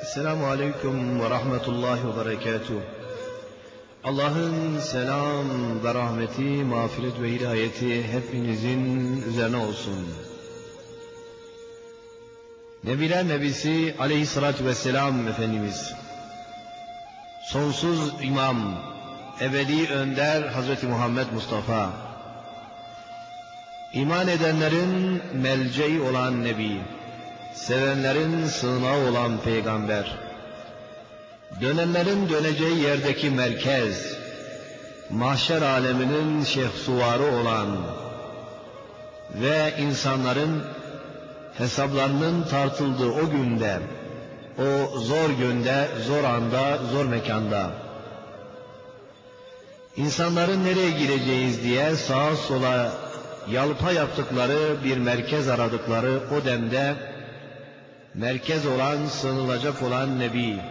Esselamu Aleyküm ve Rahmetullahi ve Berekatuhu. Allah'ın selam ve rahmeti, mağfiret ve hidayeti hepinizin üzerine olsun. Nebiler Nebisi Aleyhisselatü Vesselam Efendimiz, sonsuz imam, ebedi önder Hazreti Muhammed Mustafa, iman edenlerin melceği olan Nebi, sevenlerin sığınağı olan Peygamber, dönenlerin döneceği yerdeki merkez, mahşer aleminin şehsuvarı olan ve insanların hesaplarının tartıldığı o günde, o zor günde, zor anda, zor mekanda, insanların nereye gireceğiz diye sağa sola yalpa yaptıkları bir merkez aradıkları o demde, merkez olan, sığınılacak olan Nebi,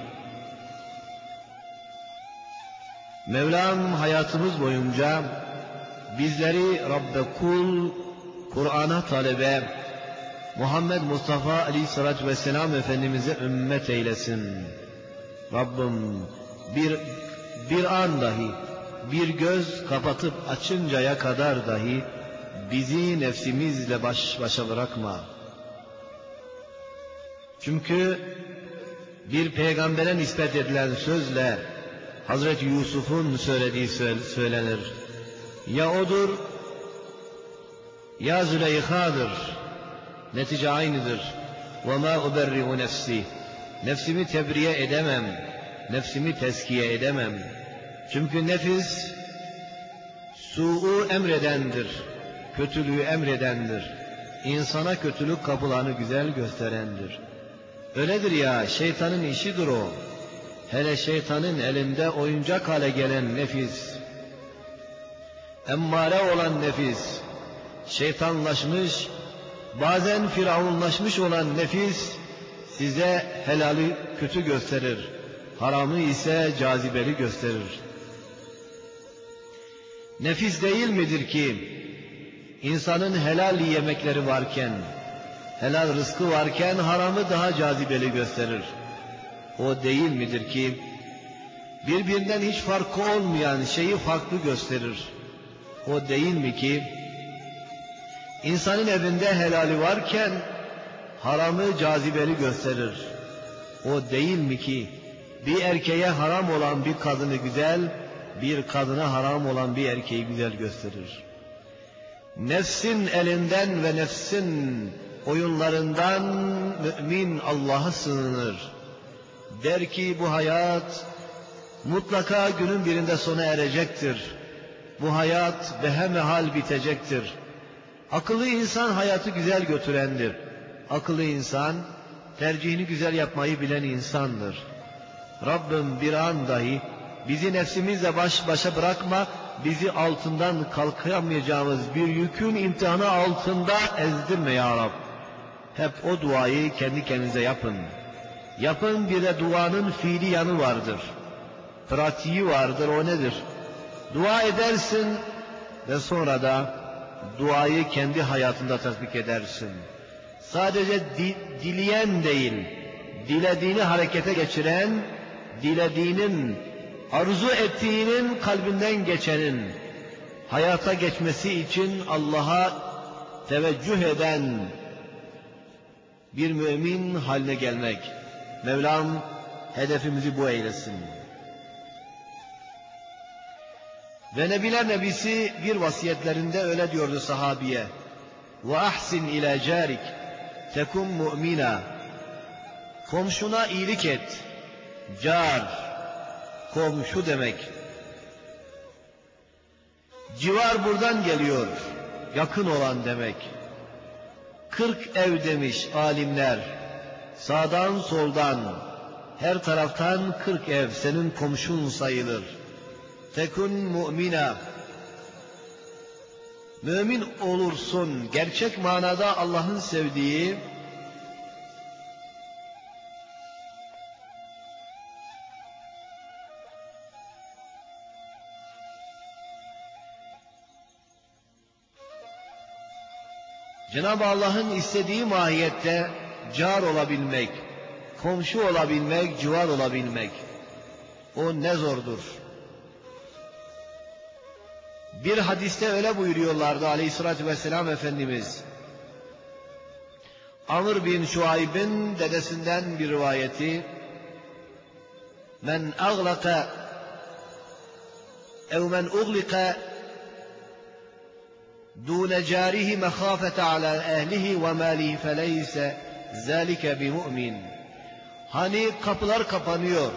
Mevlam hayatımız boyunca bizleri Rabbe kul, Kur'an'a talebe, Muhammed Mustafa Aleyhisselatü Vesselam Efendimiz'e ümmet eylesin. Rabbim bir an dahi, bir göz kapatıp açıncaya kadar dahi bizi nefsimizle baş başa bırakma. Çünkü bir peygambere nispet edilen sözle Hazreti Yusuf'un söylediği söylenir. Ya odur, ya Züleyha'dır. Netice aynıdır. وَمَا اُبَرِّعُ نَفْسِي Nefsimi tebriye edemem, nefsimi teskiye edemem. Çünkü nefis su'u emredendir, kötülüğü emredendir. İnsana kötülük kapılarını güzel gösterendir. Öyledir ya, şeytanın işidir o. Hele şeytanın elinde oyuncak hale gelen nefis, emmare olan nefis, şeytanlaşmış, bazen firavunlaşmış olan nefis size helali kötü gösterir, haramı ise cazibeli gösterir. Nefis değil midir ki insanın helal yemekleri varken, helal rızkı varken haramı daha cazibeli gösterir? O değil midir ki birbirinden hiç farkı olmayan şeyi farklı gösterir? O değil mi ki insanın evinde helali varken haramı cazibeli gösterir? O değil mi ki bir erkeğe haram olan bir kadını güzel, bir kadına haram olan bir erkeği güzel gösterir? Nefsin elinden ve nefsin oyunlarından mümin Allah'a sığınır. Der ki bu hayat mutlaka günün birinde sona erecektir. Bu hayat behemehal bitecektir. Akıllı insan hayatı güzel götürendir. Akıllı insan tercihini güzel yapmayı bilen insandır. Rabbim bir an dahi bizi nefsimizle baş başa bırakma, bizi altından kalkamayacağımız bir yükün imtihanı altında ezdirme ya Rab. Hep o duayı kendi kendinize yapın. Yapın, bir de duanın fiili yanı vardır. Pratiği vardır, o nedir? Dua edersin ve sonra da duayı kendi hayatında tatbik edersin. Sadece dileyen değil, dilediğini harekete geçiren, dilediğinin, arzu ettiğinin kalbinden geçenin, hayata geçmesi için Allah'a teveccüh eden bir mümin haline gelmek. Mevlam hedefimizi bu eylesin. Ve Nebiler Nebisi bir vasiyetlerinde öyle diyordu sahabiye: وَاَحْسِنْ اِلَى جَارِكَ تَكُمْ مُؤْمِنًا Komşuna iyilik et. Car, komşu demek. Civar buradan geliyor, yakın olan demek. 40 ev demiş alimler. Sağdan soldan, her taraftan 40 ev senin komşun sayılır. Tekun mu'mina, mümin olursun, gerçek manada Allah'ın sevdiği, Cenab-ı Allah'ın istediği mahiyette car olabilmek, komşu olabilmek, civar olabilmek. O ne zordur. Bir hadiste öyle buyuruyorlardı aleyhissalatü vesselam Efendimiz. Amr bin Şuayb'in dedesinden bir rivayeti. Men ağlaka ev men uglika dûne carihi mehâfete ala ehlihi ve mâlihi feleyse zâlike bi mu'min. Hani kapılar kapanıyor.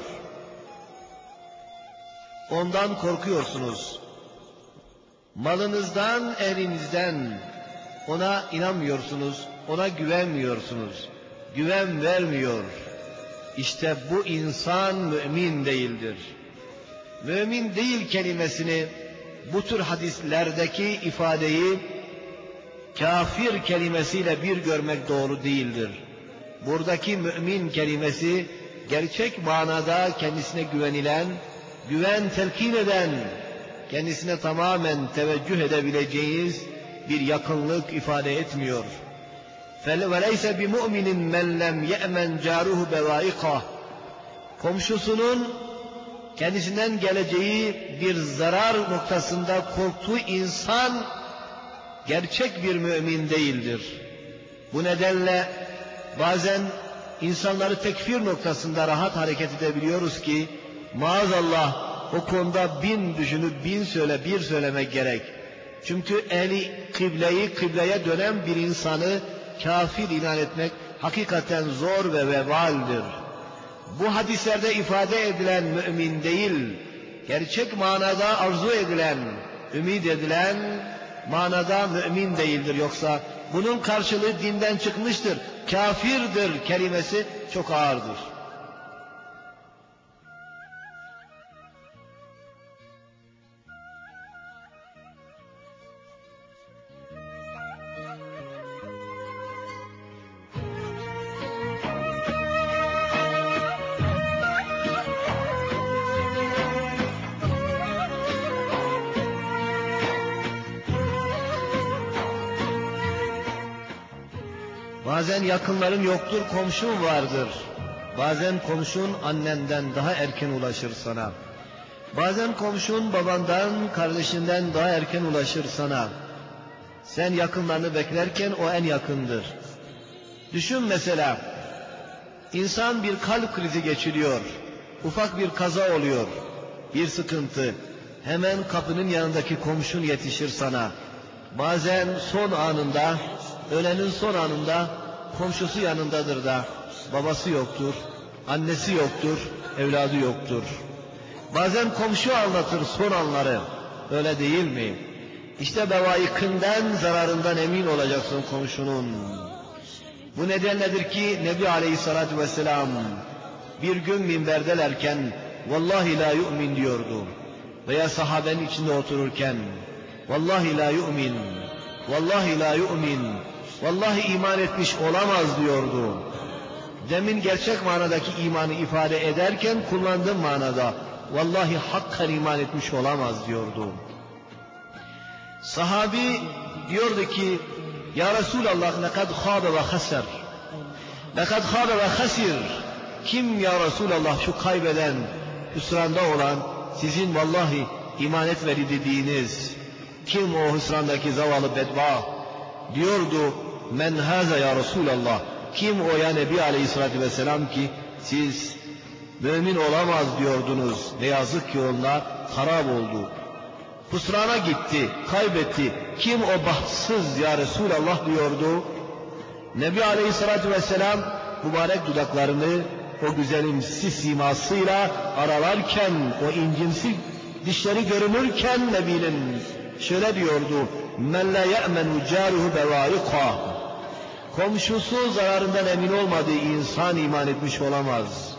Ondan korkuyorsunuz. Malınızdan, ehlinizden ona inanmıyorsunuz, ona güvenmiyorsunuz. Güven vermiyor. İşte bu insan mümin değildir. Mümin değil kelimesini, bu tür hadislerdeki ifadeyi kafir kelimesiyle bir görmek doğru değildir. Buradaki mümin kelimesi gerçek manada kendisine güvenilen, güven telkin eden, kendisine tamamen teveccüh edebileceğiniz bir yakınlık ifade etmiyor. وَلَيْسَ بِمُؤْمِنٍ مَنْ لَمْ يَأْمَنْ جَارُهُ بَوَائِقَهُ. Komşusunun kendisinden geleceği bir zarar noktasında korktuğu insan gerçek bir mümin değildir. Bu nedenle bazen insanları tekfir noktasında rahat hareket edebiliyoruz ki maazallah o konuda bin düşünüp bir söylemek gerek. Çünkü ehli kıbleyi, kıbleye dönen bir insanı kafir ilan etmek hakikaten zor ve vebaldir. Bu hadislerde ifade edilen mümin değil, gerçek manada arzu edilen, ümit edilen manada mümin değildir. Yoksa bunun karşılığı dinden çıkmıştır, kafirdir kelimesi çok ağırdır. Bazen yakınların yoktur, komşun vardır. Bazen komşun annenden daha erken ulaşır sana. Bazen komşun babandan, kardeşinden daha erken ulaşır sana. Sen yakınlarını beklerken o en yakındır. Düşün mesela, insan bir kalp krizi geçiriyor, ufak bir kaza oluyor, bir sıkıntı. Hemen kapının yanındaki komşun yetişir sana. Bazen son anında, ölenin son anında komşusu yanındadır da babası yoktur, annesi yoktur, evladı yoktur. Bazen komşu anlatır son anları, öyle değil mi? İşte bevaikından, zararından emin olacaksın komşunun. Bu nedenledir ki Nebi Aleyhisselatü Vesselam bir gün minberdelerken vallahi la yu'min diyordu. Veya sahabenin içinde otururken vallahi la yu'min, vallahi la yu'min, vallahi iman etmiş olamaz diyordu. Demin gerçek manadaki imanı ifade ederken kullandığım manada vallahi hakkan iman etmiş olamaz diyordu. Sahabi diyordu ki ya Resulallah lekad khâbe ve haser, lekad khâbe ve hasir. Kim ya Resulallah şu kaybeden, hüsranda olan, sizin vallahi iman etmedi dediğiniz, kim o hüsrandaki zavallı bedbaht? Diyordu men haza ya Resulallah, kim o ya Nebi Aleyhisselatü Vesselam ki siz mümin olamaz diyordunuz. Ne yazık ki onlar harap oldu, husrana gitti, kaybetti. Kim o bahtsız ya Resulallah diyordu. Nebi Aleyhisselatü Vesselam mübarek dudaklarını o güzelimsi simasıyla aralarken, o incimsi dişleri görünürken Nebi'nin şöyle diyordu: men la ye'menu câruhu bevaikâh. Komşusu zararından emin olmadığı insan iman etmiş olamaz.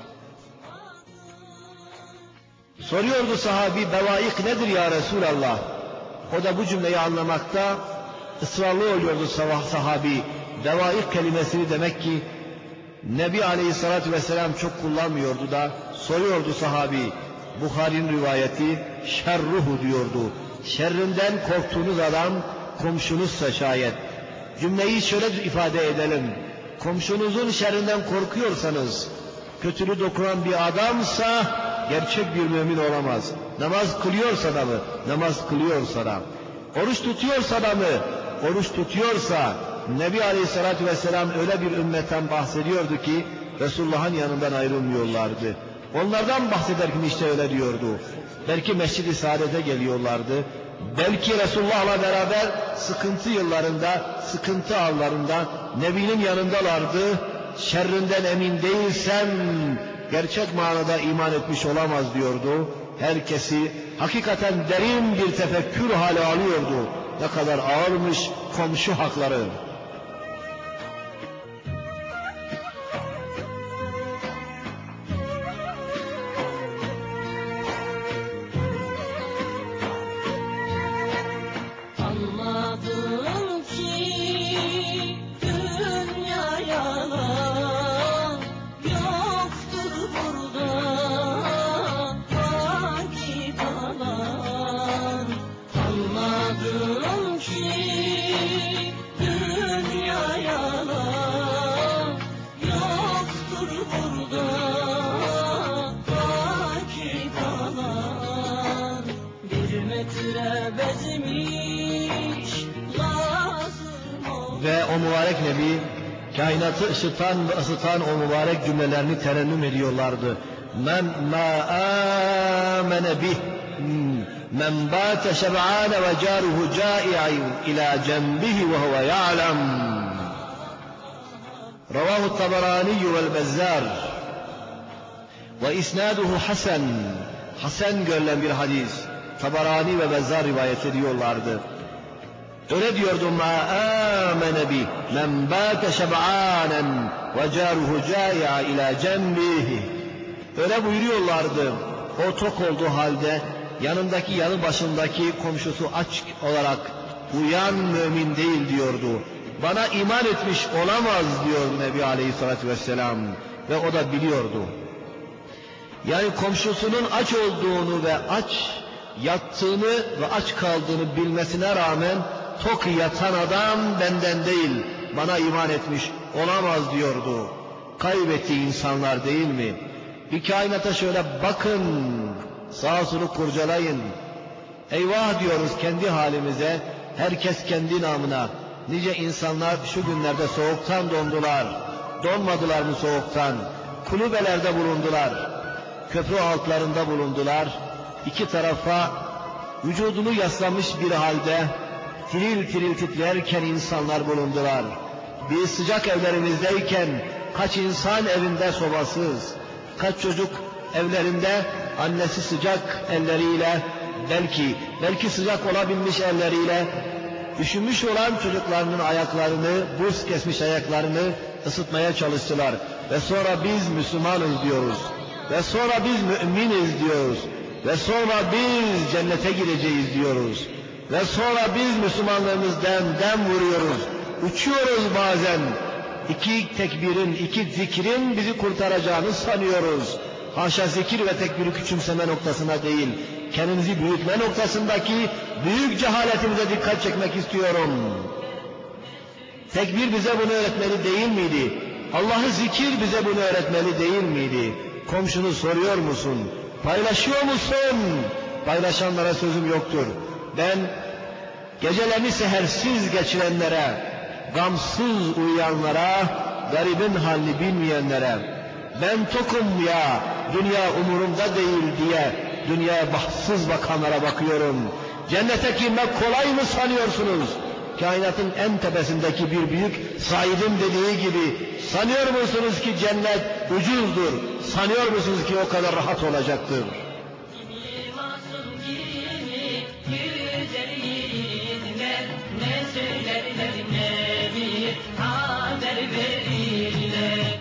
Soruyordu sahabi, bevaik nedir ya Resulallah? O da bu cümleyi anlamakta ısrarlı oluyordu sahabi. Bevaik kelimesini demek ki Nebi Aleyhisselatü Vesselam çok kullanmıyordu da soruyordu sahabi. Buhari'nin rivayeti şerruhu diyordu. Şerrinden korktuğunuz adam komşunuzsa şayet. Cümleyi şöyle ifade edelim. Komşunuzun şerrinden korkuyorsanız, kötülüğü dokunan bir adamsa gerçek bir mümin olamaz. Namaz kılıyorsa da mı? Namaz kılıyorsa da. Oruç tutuyorsa da mı? Oruç tutuyorsa. Nebi Aleyhisselatü Vesselam öyle bir ümmetten bahsediyordu ki Resulullah'ın yanından ayrılmıyorlardı. Onlardan bahsederken işte öyle diyordu. Belki Mescid-i Saadet'e geliyorlardı. Belki Resulullah'la beraber sıkıntı yıllarında, sıkıntı anlarında Nebi'nin yanındalardı. Şerrinden emin değilsem gerçek manada iman etmiş olamaz diyordu. Herkesi hakikaten derin bir tefekkür hale alıyordu. Ne kadar ağırmış komşu hakları. Anladım ki dünya yalan, yoktur burada vakit alan. Anladım ki dünya yalan, yoktur burada vakit alan. Bir metre bezmiş Ve o mübarek Nebi kainatı ısıtan o mübarek cümlelerini terennüm ediyorlardı. Men ma amene bih men bâte şeb'âne ve câruhu câi'in ilâ cembihi ve huve ya'lem. Ravahu Tabarani vel Bezzar ve isnaduhu hasen. Hasen görülen bir hadis. Tabarani ve Bezzar rivayet ediyorlardı. Öyle diyordu: ma amene bi men bâte şeb'ânen ve câruhu câi'a ilâ cembihi. Öyle buyuruyorlardı. O tok olduğu halde yanındaki, yanı başındaki komşusu aç olarak uyan mümin değil diyordu. Bana iman etmiş olamaz diyor Nebi Aleyhisselatü Vesselam. Ve o da biliyordu. Yani komşusunun aç olduğunu ve aç yattığını ve aç kaldığını bilmesine rağmen tok yatan adam benden değil, bana iman etmiş olamaz diyordu. Kaybettiği insanlar değil mi? Bir kainata şöyle bakın, sağa sola kurcalayın. Eyvah diyoruz kendi halimize, herkes kendi namına. Nice insanlar şu günlerde soğuktan dondular. Donmadılar mı soğuktan? Kulübelerde bulundular. Köprü altlarında bulundular. İki tarafa vücudunu yaslamış bir halde tiril tiril titrerken insanlar bulundular. Biz sıcak evlerimizdeyken kaç insan evinde sobasız, kaç çocuk evlerinde annesi sıcak elleriyle, belki sıcak olabilmiş elleriyle üşümüş olan çocuklarının ayaklarını, buz kesmiş ayaklarını ısıtmaya çalıştılar. Ve sonra biz Müslümanız diyoruz. Ve sonra biz müminiz diyoruz. Ve sonra biz cennete gireceğiz diyoruz. Ve sonra biz Müslümanlığımızdan dem vuruyoruz. Uçuyoruz bazen. İki tekbirin, iki zikrin bizi kurtaracağını sanıyoruz. Haşa zikir ve tekbiri küçümseme noktasına değil, kendimizi büyütme noktasındaki büyük cehaletimize dikkat çekmek istiyorum. Tekbir bize bunu öğretmeli değil miydi? Allah'ı zikir bize bunu öğretmeli değil miydi? Komşunu soruyor musun? Paylaşıyor musun? Paylaşanlara sözüm yoktur. Ben gecelerini sehersiz geçirenlere, gamsız uyuyanlara, garibin halini bilmeyenlere, ben tokum ya, dünya umurumda değil diye dünyaya bahtsız bakanlara bakıyorum. Cennete girmek kolay mı sanıyorsunuz? Kainatın en tepesindeki bir büyük Said'in dediği gibi, sanıyor musunuz ki cennet ucuzdur? Sanıyor musunuz ki o kadar rahat olacaktır? Ne söylerler ne bir haber verirler.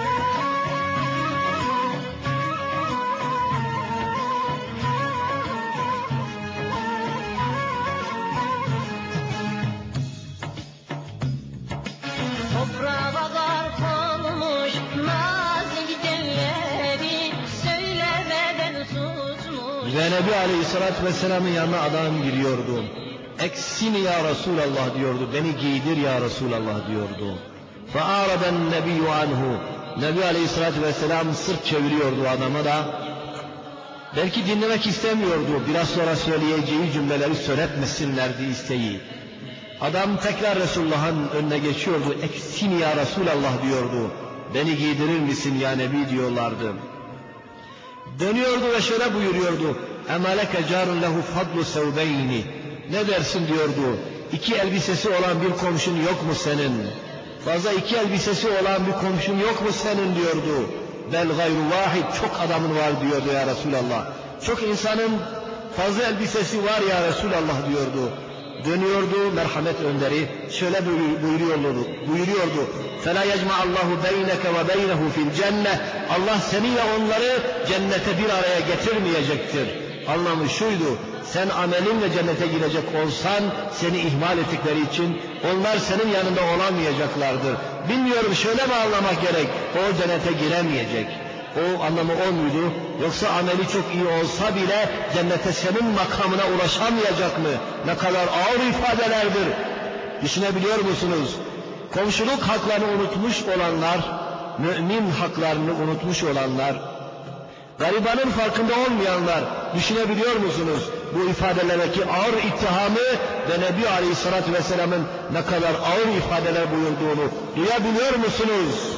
Toprağa bakar konmuş nazik elleri, söylemeden susmuş. Ve Nebi Aleyhisselatü Vesselam'ın yanına adam giriyordu. Eksini ya Resulallah diyordu, beni giydir ya Resulallah diyordu. فَاَعْرَبَ النَّبِيُّ عَنْهُ. Nebi Aleyhisselatü Vesselam sırt çeviriyordu adama da. Belki dinlemek istemiyordu. Biraz sonra söyleyeceği cümleleri söyletmesinlerdi isteği. Adam tekrar Resulullah'ın önüne geçiyordu. Eksini ya Resulallah diyordu. Beni giydirir misin ya Nebi diyorlardı. Dönüyordu ve şöyle buyuruyordu. اَمَلَكَ جَارٌ لَهُ فَضْلُ سَوْبَيْنِ. Ne dersin diyordu. 2 elbisesi olan bir komşun yok mu senin? Fazla 2 elbisesi olan bir komşun yok mu senin diyordu. Bel gayru vahid. Çok adamın var diyordu ya Resulallah. Çok insanın fazla elbisesi var ya Resulallah diyordu. Dönüyordu merhamet önderi. Şöyle buyuruyordu. فَلَا يَجْمَعَ اللّٰهُ بَيْنَكَ وَبَيْنَهُ فِي الْجَنَّةِ. Allah seninle onları cennete bir araya getirmeyecektir. Anlamı şuydu. Sen amelinle cennete girecek olsan seni ihmal ettikleri için onlar senin yanında olamayacaklardır. Bilmiyorum şöyle mi anlamak gerek? O cennete giremeyecek. O anlamı o muydu? Yoksa ameli çok iyi olsa bile cennete senin makamına ulaşamayacak mı? Ne kadar ağır ifadelerdir. Düşünebiliyor musunuz? Komşuluk haklarını unutmuş olanlar, mümin haklarını unutmuş olanlar, garibanın farkında olmayanlar, düşünebiliyor musunuz? Bu ifadelerdeki ağır ittihamı ve Nebi Aleyhisselatü Vesselam'ın ne kadar ağır ifadeler buyurduğunu duyabiliyor musunuz?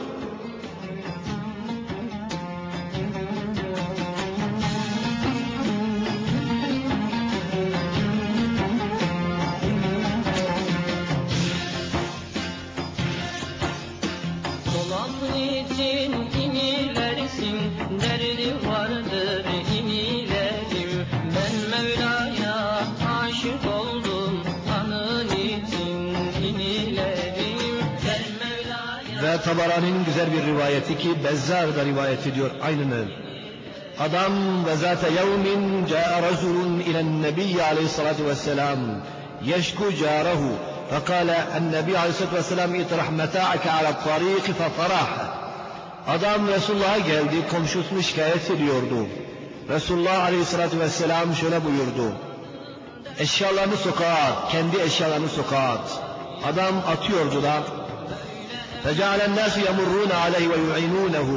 Ve Tabarani'nin güzel bir rivayeti ki Bezzar da rivayet ediyor aynını. Adam ve zâte yevmin câe razulun ilen nebiyye aleyhissalâtu vesselâm yeşku cârehu fekâle ennebi aleyhissalâtu vesselâm itrah metâ'ake alâ tarîki feferâh. Adam Resulullah'a geldi, komşusunu şikayet ediyordu. Resulullah aleyhissalâtu vesselâm şöyle buyurdu. Eşyalarını sokağa at, kendi eşyalarını sokağa at. Adam atıyordu da فَجَعَلَ النَّاسُ يَمُرُّونَ عَلَيْهِ وَيُعِنُونَهُ.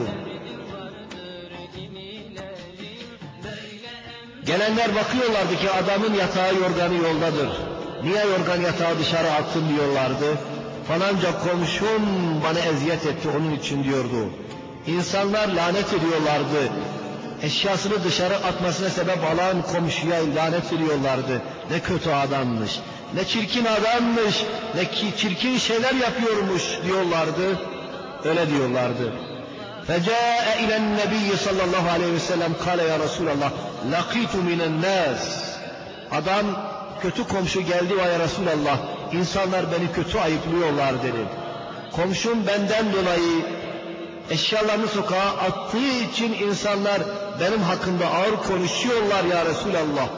Gelenler bakıyorlardı ki adamın yatağı yorganı yoldadır. Niye yorgan yatağı dışarı attın diyorlardı. Falanca komşun bana eziyet etti onun için diyordu. İnsanlar lanet ediyorlardı. Eşyasını dışarı atmasına sebep alan komşuya lanet ediyorlardı. Ne kötü adammış, ne çirkin adammış, ne çirkin şeyler yapıyormuş diyorlardı. Öyle diyorlardı. فَجَاءَ اِلَى النَّبِيِّ sallallahu aleyhi ve sellem قَالَ ya Resulallah لَقِيتُ مِنَ النَّاسِ. Adam kötü komşu geldi ve ya Resulallah insanlar beni kötü ayıplıyorlar dedi. Komşum benden dolayı eşyalarını sokağa attığı için insanlar benim hakkımda ağır konuşuyorlar ya Resulallah.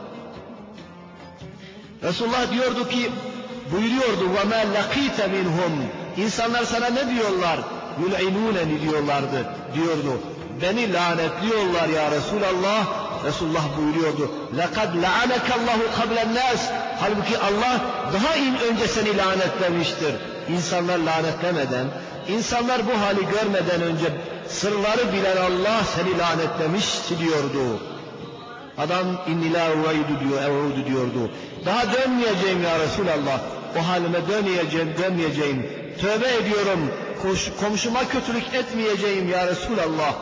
Resulullah diyordu ki, buyuruyordu وَمَا لَقِيتَ مِنْهُمْ. İnsanlar sana ne diyorlar? يُلْعِنُونَنِ diyorlardı, diyordu. Beni lanetliyorlar ya Resulallah. Resulullah buyuruyordu لَقَدْ لَعَنَكَ اللّٰهُ قَبْلَ النَّاسِ. Halbuki Allah daha önce seni lanetlemiştir. İnsanlar lanetlemeden, İnsanlar bu hali görmeden önce sırları bilen Allah seni lanetlemişti diyordu. Adam inni la u'udu diyordu. Daha dönmeyeceğim ya Resulallah. O halime dönmeyeceğim. Tövbe ediyorum. Komşuma kötülük etmeyeceğim ya Resulallah.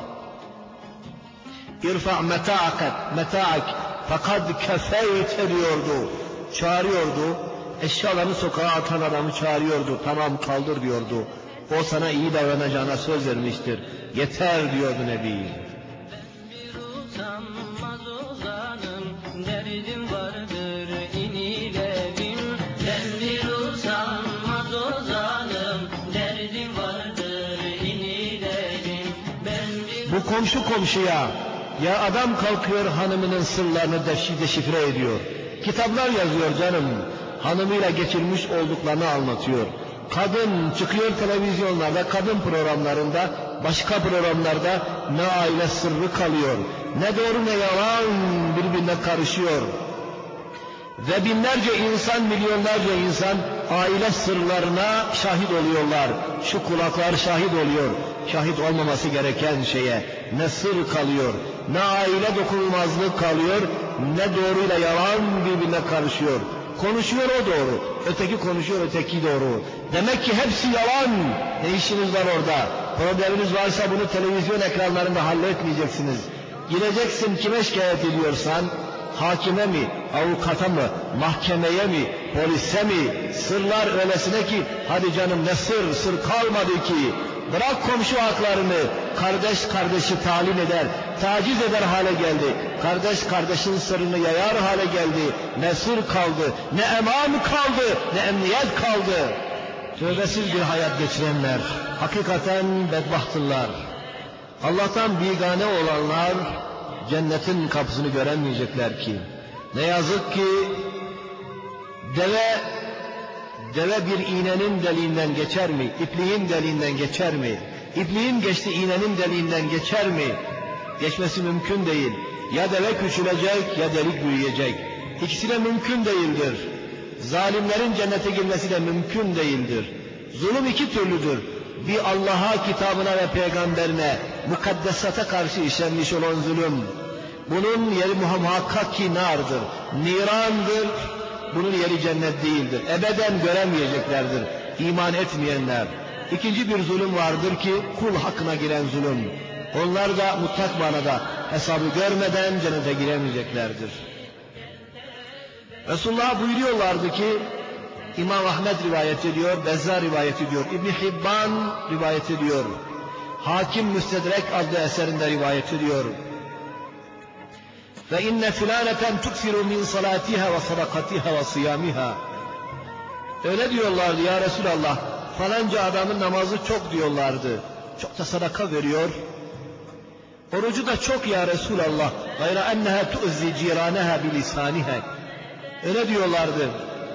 İrfa' meta'ak fakad kefeyte diyordu. Çağırıyordu. Eşyalarını sokağa atan adamı çağırıyordu. Tamam kaldır diyordu. O sana iyi davranacağına söz vermiştir. Yeter diyordu Nebi. Ben bir utanmaz ozanım, derdim vardır inilerim. Ben bir utanmaz ozanım, derdim vardır inilerim. Bu komşu komşuya, ya adam kalkıyor hanımının sırlarını deşifre ediyor. Kitaplar yazıyor canım. Hanımıyla geçirmiş olduklarını anlatıyor. Kadın çıkıyor televizyonlarda, kadın programlarında, başka programlarda ne aile sırrı kalıyor, ne doğru ne yalan birbirine karışıyor. Ve binlerce insan, milyonlarca insan aile sırlarına şahit oluyorlar. Şu kulaklar şahit oluyor. Şahit olmaması gereken şeye ne sır kalıyor, ne aile dokunulmazlık kalıyor, ne doğruyla yalan birbirine karışıyor. Konuşuyor o doğru, öteki konuşuyor öteki doğru. Demek ki hepsi yalan. Ne işiniz var orada? Probleminiz varsa bunu televizyon ekranlarında halletmeyeceksiniz. Gideceksin, kime şikayet ediyorsan, hakime mi, avukata mı, mahkemeye mi, polise mi? Sırlar öylesine ki, hadi canım ne sır kalmadı ki. Bırak komşu haklarını, kardeş kardeşi talim eder, taciz eder hale geldi. Kardeş kardeşin sırrını yayar hale geldi. Ne sır kaldı, ne eman kaldı, ne emniyet kaldı. Tövbesiz bir hayat geçirenler hakikaten bedbahtırlar. Allah'tan bigane olanlar cennetin kapısını göremeyecekler ki. Ne yazık ki deve bir iğnenin deliğinden geçer mi? İpliğin deliğinden geçer mi? İpliğin geçti iğnenin deliğinden geçer mi? Geçmesi mümkün değil. Ya deve küçülecek ya delik büyüyecek. İkisi de mümkün değildir. Zalimlerin cennete girmesi de mümkün değildir. Zulüm iki türlüdür. Bir Allah'a, kitabına ve peygamberine, mukaddesata karşı işlenmiş olan zulüm. Bunun yeri muhakkak ki nardır, nirandır. Bunun yeri cennet değildir. Ebeden göremeyeceklerdir iman etmeyenler. İkinci bir zulüm vardır ki kul hakkına giren zulüm. Onlar da mutlak manada hesabı görmeden cennete giremeyeceklerdir. Resulullah buyuruyorlardı ki, İmam Ahmed rivayet ediyor, Bezzar rivayet ediyor, İbn Hibban rivayet ediyor, Hakim Müstedrek adlı eserinde rivayet ediyor. Ve inne filaneten tuksiru min salatiha ve sadakatiha ve siyamiha. Öyle diyorlardı ya Resulallah, falanca adamın namazı çok diyorlardı, çok da sadaka veriyor. Orucu da çok ya Resulallah. Gayra enneha tu'zi ciraneha bilisaniha. Öyle diyorlardı.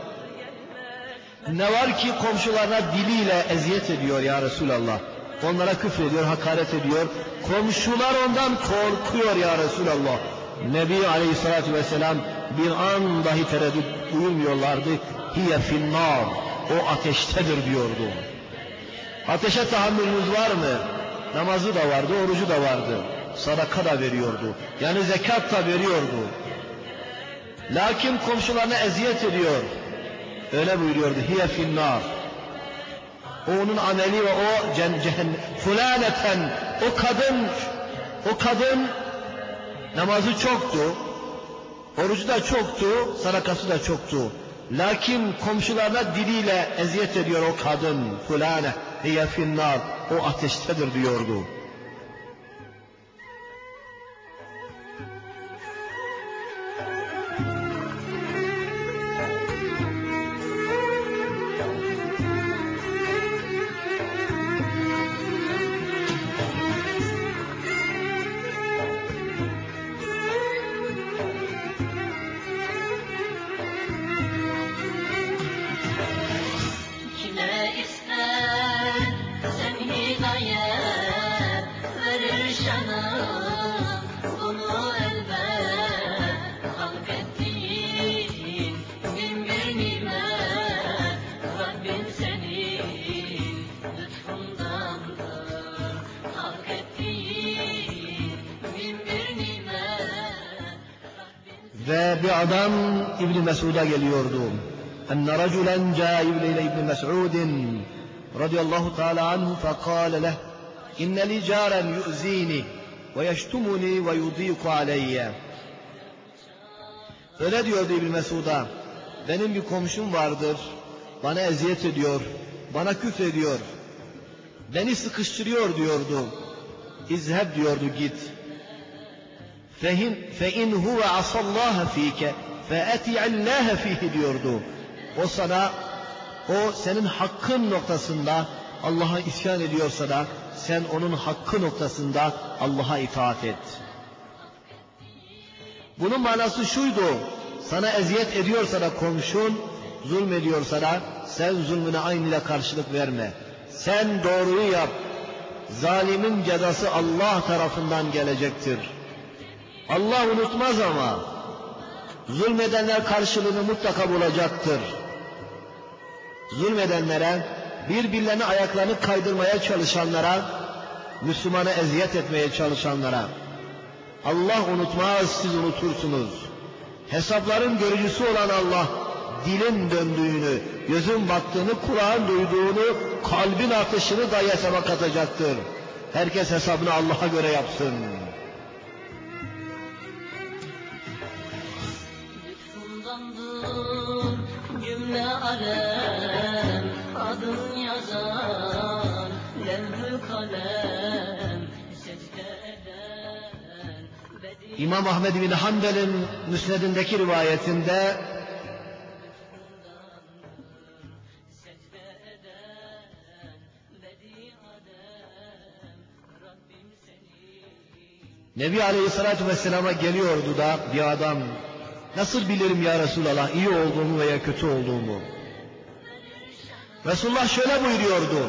Ne var ki komşularına diliyle eziyet ediyor ya Resulallah. Onlara küfrediyor, hakaret ediyor. Komşular ondan korkuyor ya Resulallah. Nebi Aleyhisselatü Vesselam bir an dahi tereddüt duymuyorlardı. Hiye finnâr. O ateştedir diyordu. Ateşe tahammülünüz var mı? Namazı da vardı, orucu da vardı. Sadaka da veriyordu. Yani zekat da veriyordu. Lakin komşularına eziyet ediyor. Öyle buyuruyordu. Hiye finnâr. O onun ameli ve o cehennem. Fulaneten. O kadın namazı çoktu. Orucu da çoktu. Sadakası da çoktu. Lakin komşularına diliyle eziyet ediyor o kadın. Fulane. Hiye finnâr. O ateştedir diyordu. Ve bir adam İbn Mesud'a geliyordu. Enne raculen câib ile İbn Mes'udin radıyallahu teâlâ anhu fekâle leh inne li câren yu'zîni ve yeştumuni ve yudîku aleyye. Öyle diyordu İbn Mesud'a, benim bir komşum vardır, bana eziyet ediyor, bana küfrediyor, beni sıkıştırıyor diyordu. İzheb diyordu, git. فَاِنْ هُوَ عَصَى اللّٰهَ ف۪يكَ فَاَتِعَ اللّٰهَ ف۪يهِ diyordu. O senin hakkın noktasında Allah'a isyan ediyorsa da sen onun hakkı noktasında Allah'a itaat et. Bunun manası şuydu: sana eziyet ediyorsa da komşun, zulmediyorsa da sen zulmüne aynıyla karşılık verme. Sen doğruyu yap. Zalimin cezası Allah tarafından gelecektir. Allah unutmaz ama Zulmedenler karşılığını mutlaka bulacaktır. Zulmedenlere, birbirlerine ayaklarını kaydırmaya çalışanlara, Müslümana eziyet etmeye çalışanlara, Allah unutmaz, siz unutursunuz. Hesapların görücüsü olan Allah, dilin döndüğünü, gözün baktığını, kulağın duyduğunu, kalbin atışını dahi hesaba katacaktır. Herkes hesabını Allah'a göre yapsın. Lütfundandır cümle alem, adın yazan levh-i kalem, secde eden İmam Ahmed bin Hanbel'in Müsned'indeki rivayetinde Nebi Aleyhisselatü Vesselam'a geliyordu da bir adam, nasıl bilirim ya Resulallah iyi olduğumu veya kötü olduğumu? Resulullah şöyle buyuruyordu: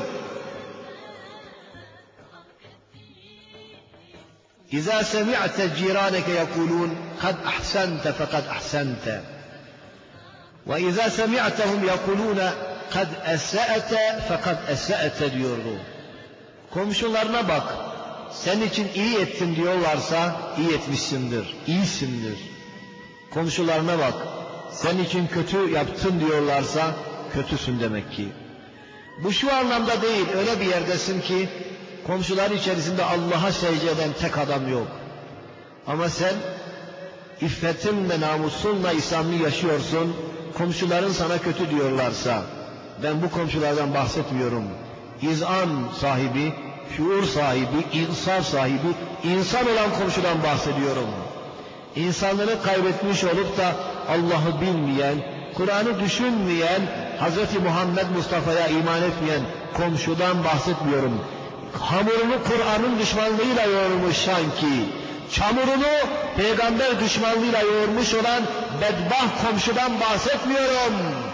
İzâ semi'te cirâneke yekulûn kad ahsente fekad ahsente ve izâ semi'tehum yekulûne kad esa'te fekad esa'te diyordu. Komşularına bak, senin için iyi ettim diyorlarsa iyi etmişsindir, iyisindir. Komşularına bak, senin için kötü yaptın diyorlarsa kötüsün demek ki. Bu şu anlamda değil, öyle bir yerdesin ki komşular içerisinde Allah'a secde eden tek adam yok. Ama sen iffetin ve namusunla İslam'ı yaşıyorsun, komşuların sana kötü diyorlarsa, ben bu komşulardan bahsetmiyorum. İzan sahibi, şuur sahibi, insaf sahibi, insan olan komşudan bahsediyorum. İnsanları kaybetmiş olup da Allah'ı bilmeyen, Kur'an'ı düşünmeyen, Hz. Muhammed Mustafa'ya iman etmeyen komşudan bahsetmiyorum. Hamurunu Kur'an'ın düşmanlığıyla yoğurmuş sanki, çamurunu peygamber düşmanlığıyla yoğurmuş olan bedbaht komşudan bahsetmiyorum.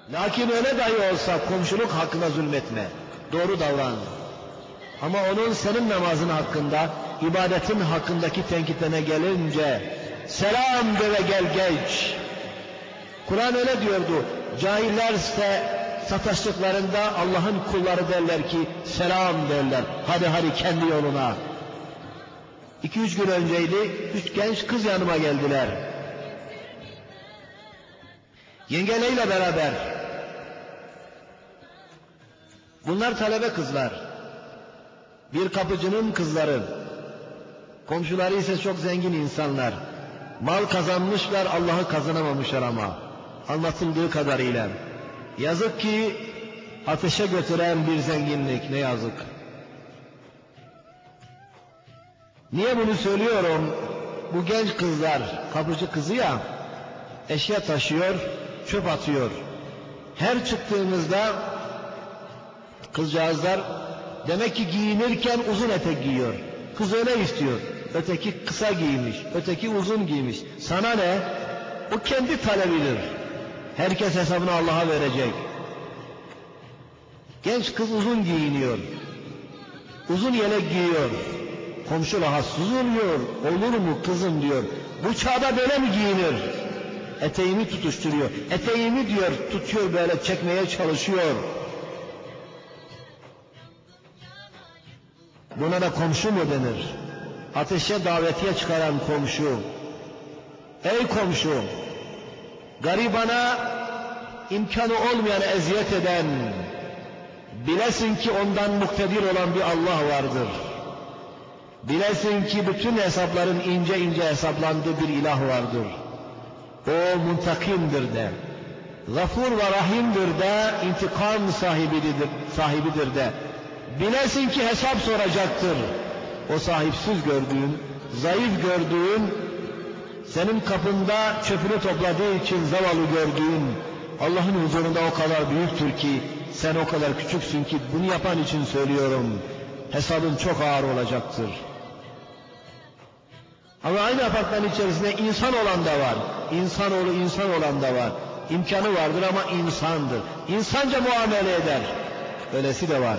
Lakin öyle dahi olsa komşuluk hakkında zulmetme. Doğru davran. Ama onun senin namazın hakkında, ibadetin hakkındaki tenkitlerine gelince selam de ve gel geç. Kur'an öyle diyordu. Cahiller ise sataştıklarında Allah'ın kulları derler ki selam derler. Hadi kendi yoluna. 2-3 gün önceydi, 3 genç kız yanıma geldiler. Yengeleriyle beraber. Bunlar talebe kızlar. Bir kapıcının kızları. Komşuları ise çok zengin insanlar. Mal kazanmışlar, Allah'ı kazanamamışlar ama. Anlatıldığı kadarıyla. Yazık ki ateşe götüren bir zenginlik, ne yazık. Niye bunu söylüyorum? Bu genç kızlar, kapıcı kızı ya, eşya taşıyor, çöp atıyor. Her çıktığımızda kızcağızlar demek ki giyinirken uzun etek giyiyor. Kız öyle istiyor. Öteki kısa giymiş, öteki uzun giymiş. Sana ne? O kendi talebidir. Herkes hesabını Allah'a verecek. Genç kız uzun giyiniyor. Uzun yelek giyiyor. Komşu rahatsız oluyor. Olur mu kızım diyor. Bu çağda böyle mi giyinir? Eteğimi tutuşturuyor. Eteğimi diyor tutuyor böyle çekmeye çalışıyor. Buna da komşu mu denir? Ateşe davetiye çıkaran komşu. Ey komşu! Garibana imkanı olmayan eziyet eden, bilesin ki ondan muktedir olan bir Allah vardır. Bilesin ki bütün hesapların ince ince hesaplandığı bir ilah vardır. O muntakimdir de, gafur ve rahimdir de, intikam sahibidir de. Bilesin ki hesap soracaktır. O sahipsiz gördüğün, zayıf gördüğün, senin kapında çöpünü topladığı için zavallı gördüğün, Allah'ın huzurunda o kadar büyüktür ki, sen o kadar küçüksün ki, bunu yapan için söylüyorum, hesabın çok ağır olacaktır. Ama aynı apartman içerisinde insan olan da var, insanoğlu insan olan da var, imkanı vardır ama insandır, insanca muamele eder, öylesi de var.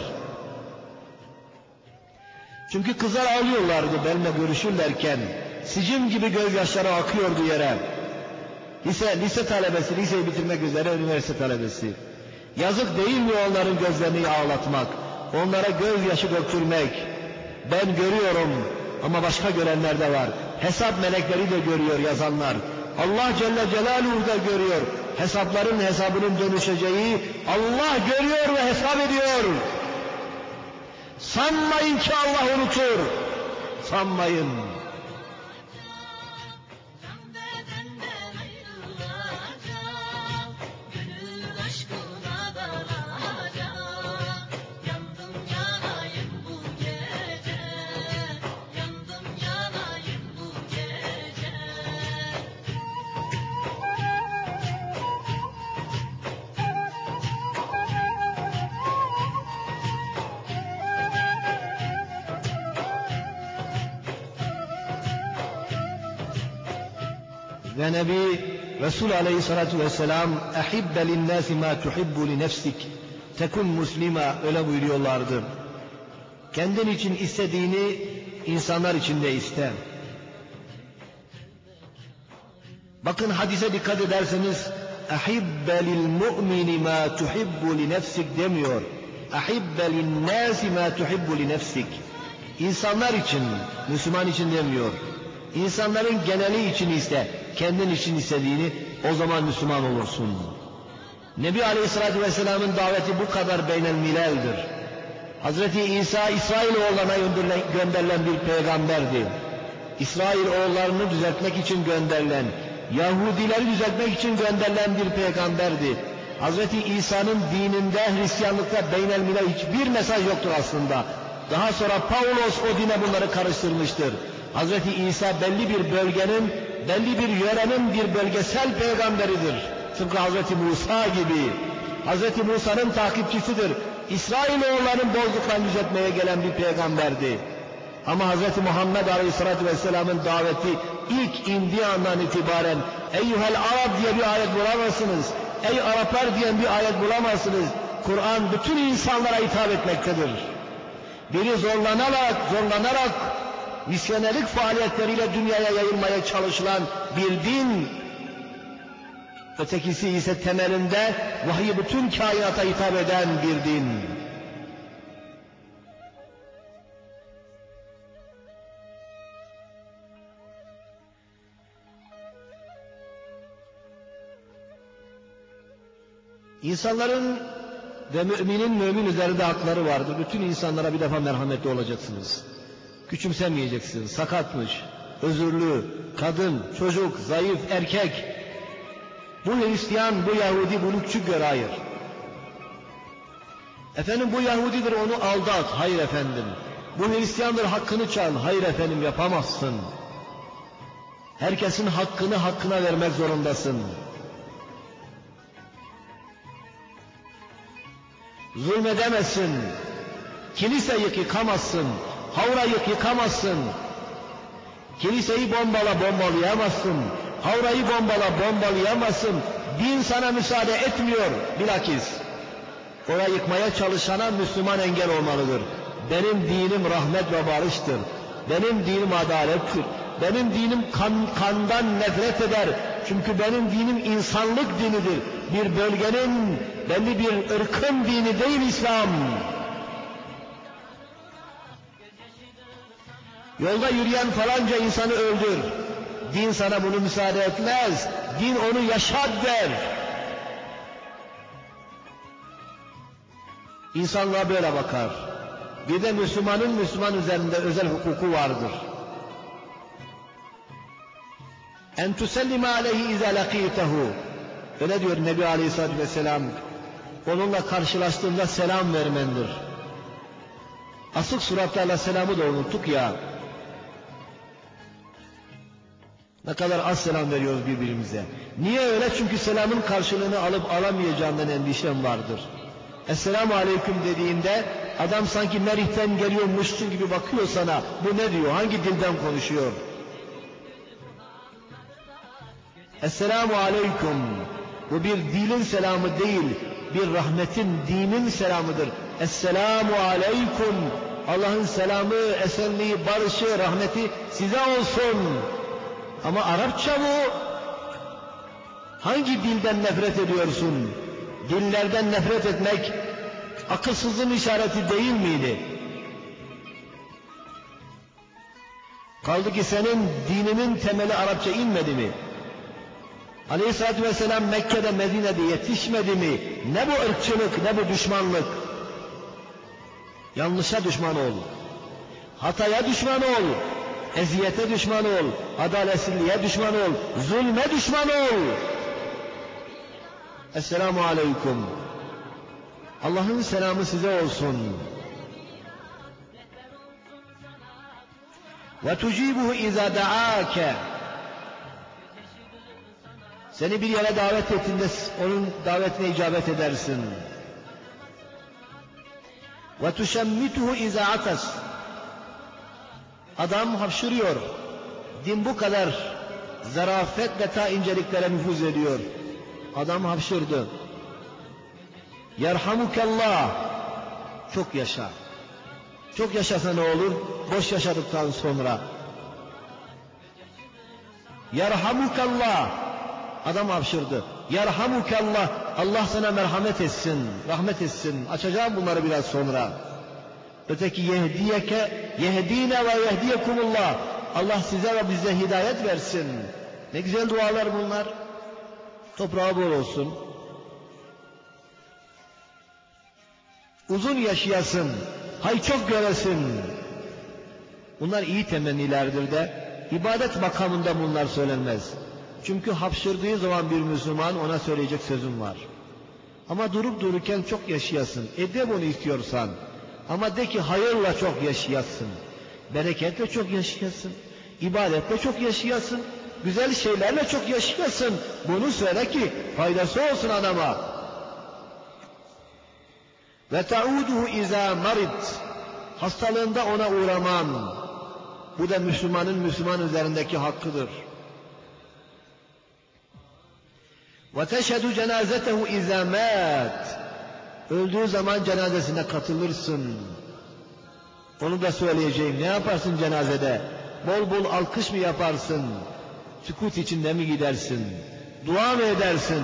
Çünkü kızlar ağlıyorlardı benimle görüşürlerken, sicim gibi gözyaşları akıyordu yere. Lise talebesi, liseyi bitirmek üzere üniversite talebesi. Yazık değil mi onların gözlerini ağlatmak, onlara gözyaşı döktürmek? Ben görüyorum ama başka görenler de var. Hesap melekleri de görüyor yazanlar. Allah Celle Celaluhu da görüyor. Hesabının dönüşeceği Allah görüyor ve hesap ediyor. Sanmayın ki Allah unutur. Sanmayın. Ve Nebi Resul Aleyhisselatü Vesselam ehibbe linnâsi mâ tuhibbu li nefsik tekun muslima, öyle buyuruyorlardı. Kendin için istediğini insanlar için de iste. Bakın hadise dikkat ederseniz ehibbe lil mu'mini mâ tuhibbu li nefsik demiyor. Ehibbe linnâsi mâ tuhibbu li nefsik. İnsanlar için, Müslüman için demiyor. İnsanların geneli için iste, kendin için istediğini, o zaman Müslüman olursun. Nebi Aleyhisselatü Vesselam'ın daveti bu kadar beynelmileldir. Hazreti İsa, İsrailoğullarına gönderilen bir peygamberdi. İsrailoğullarını düzeltmek için gönderilen, Yahudileri düzeltmek için gönderilen bir peygamberdi. Hazreti İsa'nın dininde, Hristiyanlıkta beynelmilel hiçbir mesaj yoktur aslında. Daha sonra Pavlos o dine bunları karıştırmıştır. Hazreti İsa belli bir bölgenin, belli bir yörenin bir bölgesel peygamberidir. Tıpkı Hazreti Musa gibi. Hazreti Musa'nın takipçisidir. İsrailoğullarının bozduklarını düzeltmeye gelen bir peygamberdi. Ama Hazreti Muhammed Aleyhisselatü Vesselam'ın daveti ilk indiği andan itibaren Eyyuhel Arab diye bir ayet bulamazsınız. ey Araplar diyen bir ayet bulamazsınız. Kur'an bütün insanlara hitap etmektedir. Biri zorlanarak misyonerlik faaliyetleriyle dünyaya yayılmaya çalışılan bir din, ötekisi ise temelinde vahyi bütün kainata hitap eden bir din. İnsanların ve müminin mümin üzerinde hakları vardır. Bütün insanlara bir defa merhametli olacaksınız. Küçümsemeyeceksiniz. Sakatmış, özürlü, kadın, çocuk, zayıf, erkek. Bu Hristiyan, bu Yahudi bunu küçük göre, hayır. Efendim bu Yahudidir, onu aldat. Hayır efendim. Bu Hristiyandır, hakkını çal. Hayır efendim, yapamazsın. Herkesin hakkını hakkına vermek zorundasın. Zulmedemezsin. Kiliseyi yıkamazsın. Havrayı yıkamazsın. Kiliseyi bombalayamazsın. Havrayı bombalayamazsın. Din sana müsaade etmiyor. Bilakis orayı yıkmaya çalışana Müslüman engel olmalıdır. Benim dinim rahmet ve barıştır. Benim dinim adalettir. Benim dinim kandan nefret eder. Çünkü benim dinim insanlık dinidir. Bir bölgenin, belli bir ırkın dini değil İslam. Yolda yürüyen falanca insanı öldür. Din sana bunu müsaade etmez. Din onu yaşat der. İnsanlığa böyle bakar. Bir de Müslümanın Müslüman üzerinde özel hukuku vardır. En tusellime aleyhi izâ lakîtehu. Öyle diyor Nebi Aleyhisselatü Vesselam. Onunla karşılaştığında selam vermendir. Asık suratlarla selamı da unuttuk ya. Ne kadar az selam veriyoruz birbirimize. Niye öyle? Çünkü selamın karşılığını alıp alamayacağından endişem vardır. Esselamu aleyküm dediğinde adam sanki merihten geliyormuşsun gibi bakıyor sana. Bu ne diyor? Hangi dilden konuşuyor? Esselamu aleyküm. Bu bir dilin selamı değil, bir rahmetin, dinin selamıdır. Esselamu aleyküm. Allah'ın selamı, esenliği, barışı, rahmeti size olsun. Ama Arapça bu. Hangi dilden nefret ediyorsun? Dillerden nefret etmek akılsızlığın işareti değil miydi? Kaldı ki senin dininin temeli Arapça inmedi mi? Aleyhisselatü Vesselam Mekke'de, Medine'de yetişmedi mi? Ne bu ırkçılık, ne bu düşmanlık? Yanlışa düşman ol. Hataya düşman ol. Eziyete düşman ol. Adaletsizliğe düşman ol. Zulme düşman ol. Esselamu aleyküm. Allah'ın selamı size olsun. Ve tucibuhu izâ da'âke. Seni bir yere davet ettiğinde onun davetine icabet edersin. Ve tuşemmituhu izâ atas. Adam hapşırıyor. Din bu kadar zarafet ve ta inceliklere nüfuz ediyor. Adam hapşırdı. Yerhamukallah. Çok yaşa. Çok yaşasa ne olur? Boş yaşadıktan sonra. Yerhamukallah. Adam hapşırdı. Yerhamukallah. Allah sana merhamet etsin, rahmet etsin. Açacağım bunları biraz sonra. Öteki yehdiyeke, yehdine ve yehdiyekumullah. Allah size ve bize hidayet versin. Ne güzel dualar bunlar. Toprağı bol olsun. Uzun yaşayasın. Hay çok göresin. Bunlar iyi temennilerdir de ibadet makamında bunlar söylenmez. Çünkü hapşırdığı zaman bir Müslüman ona söyleyecek sözüm var. Ama durup dururken çok yaşayasın. Edep onu istiyorsan. Ama de ki hayırla çok yaşayasın. Bereketle çok yaşayasın. İbadetle çok yaşayasın. Güzel şeylerle çok yaşayasın. Bunu söyle ki faydası olsun adama. Ve ta'uduhu izâ marid. Hastalığında ona uğraman. Bu da Müslümanın Müslüman üzerindeki hakkıdır. وَتَشْهَدُ جَنَازَتَهُ اِذَا مَاتٍ. Öldüğü zaman cenazesine katılırsın. Onu da söyleyeceğim. Ne yaparsın cenazede? Bol bol alkış mı yaparsın? Sükût içinde mi gidersin? Dua mı edersin?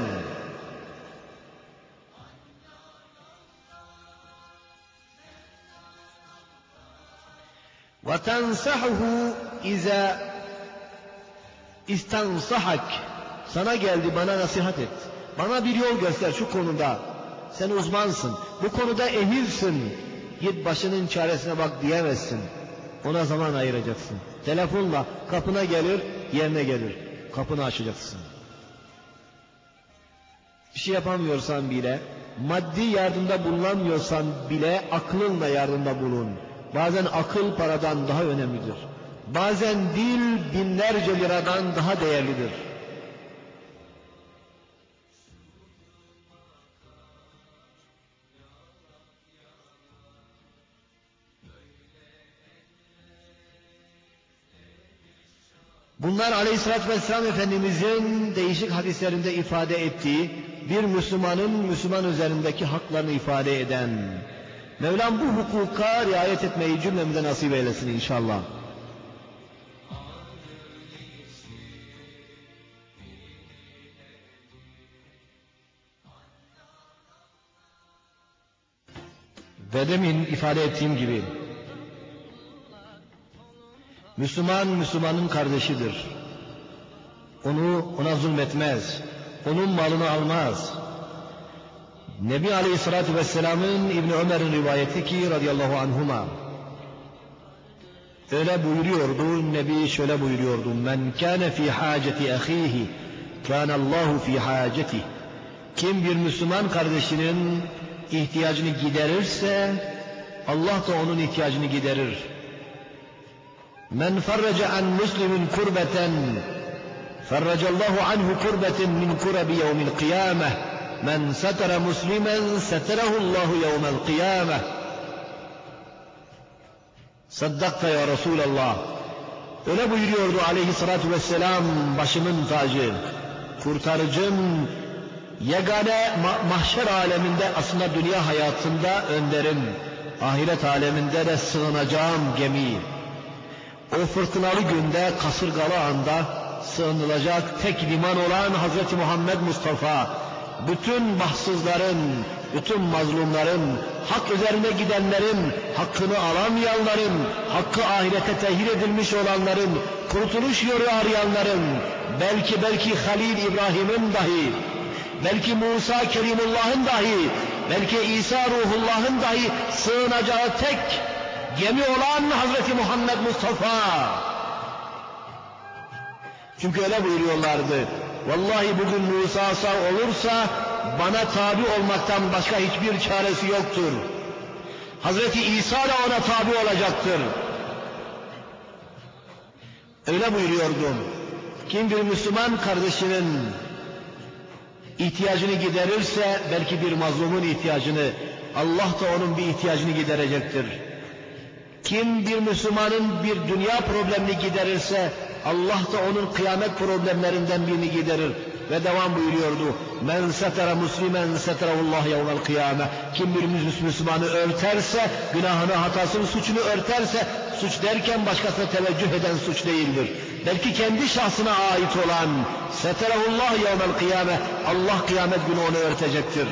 وَتَنْسَحُهُ اِذَا اِسْتَنْصَحَكْ. Sana geldi, bana nasihat et. Bana bir yol göster şu konuda. Sen uzmansın. Bu konuda ehilsin. Git başının çaresine bak diyemezsin. Ona zaman ayıracaksın. Telefonla kapına gelir, yerine gelir. Kapını açacaksın. Bir şey yapamıyorsan bile, maddi yardımda bulunamıyorsan bile aklınla yardımda bulun. Bazen akıl paradan daha önemlidir. Bazen dil binlerce liradan daha değerlidir. Bunlar Aleyhisselatü Vesselam Efendimizin değişik hadislerinde ifade ettiği, bir Müslümanın Müslüman üzerindeki haklarını ifade eden. Mevlam bu hukuka riayet etmeyi cümlemize nasip eylesin inşallah. Ve demin ifade ettiğim gibi, Müslüman, Müslümanın kardeşidir. Ona zulmetmez, onun malını almaz. Nebi Aleyhisselatü Vesselam'ın İbn Ömer'in rivayeti ki radıyallahu anhuma, öyle buyuruyordu, Nebi şöyle buyuruyordu: men kâne fî hâceti ahîhi kânallâhu fî hâcetih. Kim bir Müslüman kardeşinin ihtiyacını giderirse Allah da onun ihtiyacını giderir. Men farraca an muslimin kurbeten farracallahu anhu kurbeten min kurabi yevmil kıyameh. Men satara muslimen satarahullahu yevmel kıyameh. Saddakta ya Resulallah. Öyle buyuruyordu aleyhissalatü vesselam, başımın tacı, kurtarıcım, yegane mahşer aleminde, aslında dünya hayatında önderim, ahiret aleminde de sığınacağım gemi. O fırtınalı günde, kasırgalı anda sığınılacak tek liman olan Hazreti Muhammed Mustafa, bütün bahtsızların, bütün mazlumların, hak üzerine gidenlerin, hakkını alamayanların, hakkı ahirete tehir edilmiş olanların, kurtuluş yolu arayanların, belki Halil İbrahim'in dahi, belki Musa Kelimullah'ın dahi, belki İsa Ruhullah'ın dahi sığınacağı tek gemi olan Hazreti Muhammed Mustafa. Çünkü öyle buyuruyorlardı: vallahi bugün Musa sağ olursa bana tabi olmaktan başka hiçbir çaresi yoktur. Hazreti İsa da ona tabi olacaktır. Öyle buyuruyordum. Kim bir Müslüman kardeşinin ihtiyacını giderirse, belki bir mazlumun ihtiyacını, Allah da onun bir ihtiyacını giderecektir. Kim bir Müslümanın bir dünya problemini giderirse, Allah da onun kıyamet problemlerinden birini giderir. Ve devam buyuruyordu: men setara muslimen setarahullah yevmel kıyame. Kim bir Müslümanı örterse, günahını, hatasını, suçunu örterse, suç derken başkasına teveccüh eden suç değildir. Belki kendi şahsına ait olan setarahullah yevmel kıyame, Allah kıyamet günü onu örtecektir.